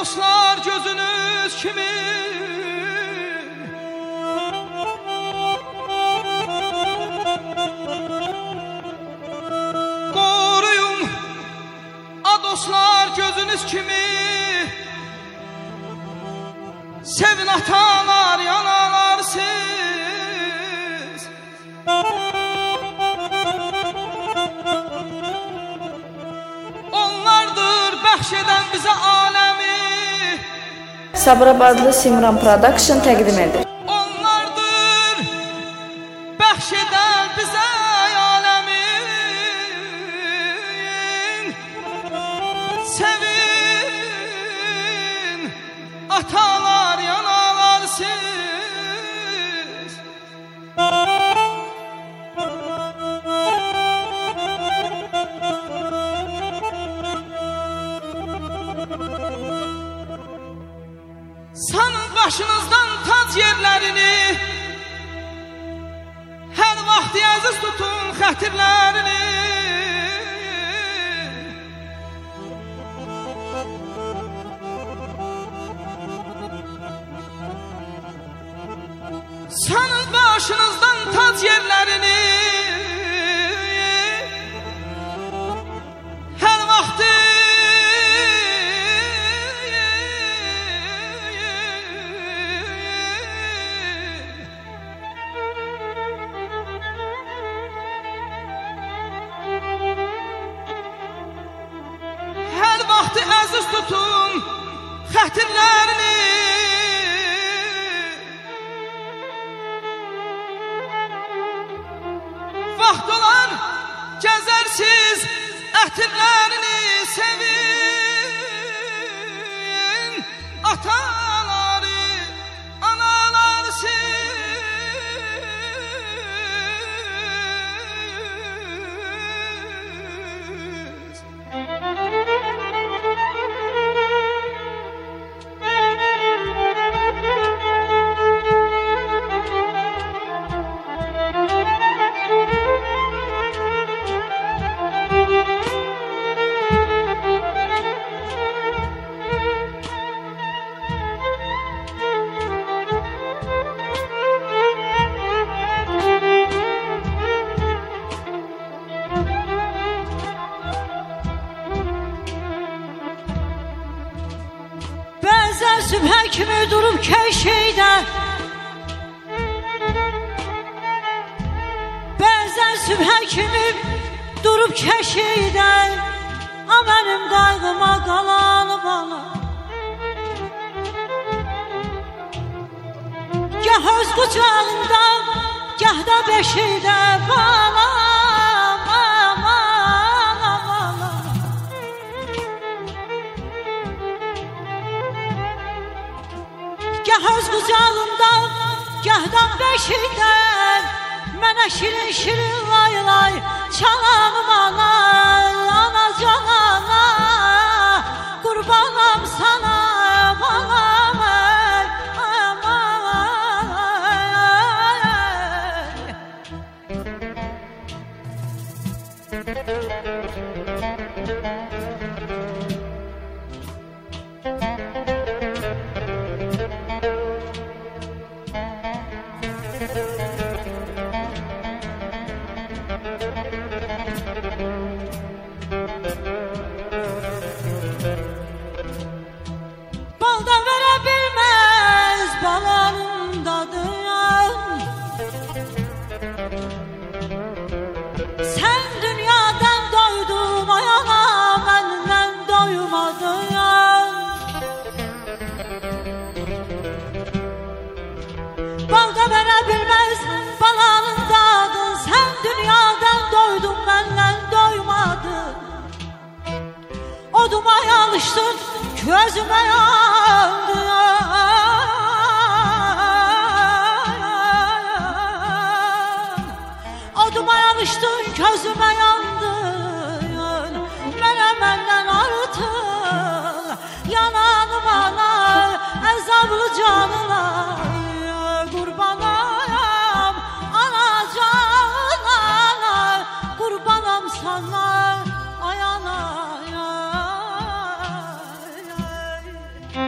dostlar gözünüz kimi koruyun, a dostlar gözünüz kimi sevin atalar yanalar siz. Onlardır bəxş edən bizə aləmi. Sabirabadlı Simran Production təqdim edir. Onlardır bəxş edən bizə aləmi. Sevin atalar yanalar siz. Sanın başınızdan tac yerlərini, hər vaxt əziz tutun xətirlərini. Sanın başınızdan tac yerlərini, hər vaxt əziz tutun xətirlərini. Vaxt olar gəzərsiz ətirlərini. Sevin ataları anaları siz. Bəzən sübhə kimi durub kəşeydə, bəzən sübhə kimi durub kəşeydə, a mənim qayğıma qalanı bana. Gəh öz qucağında, gəh də beşikdə bana. Gəh öz qucağımdan, gəhdən beşikdən, mənə şirin şirin lay lay çalanım ana, ana canana, qurbanam sana, balam ey, aman balda verə bilməz balanın dadını. Sən dünyadan doydun ayana, məndən doymadın. Balda verə bilməz balanın dadını. Sən dünyadan doydun, məndən doymadın. Oduma alışdın, gözüme yandı. Oduma alışdın, gözüme yandın. Mənə məndən artıq yananım ana, əzablı canına qurbanayam. Ana canana, qurbanam sana, ay ana.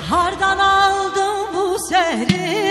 hardan aldın bu sehri?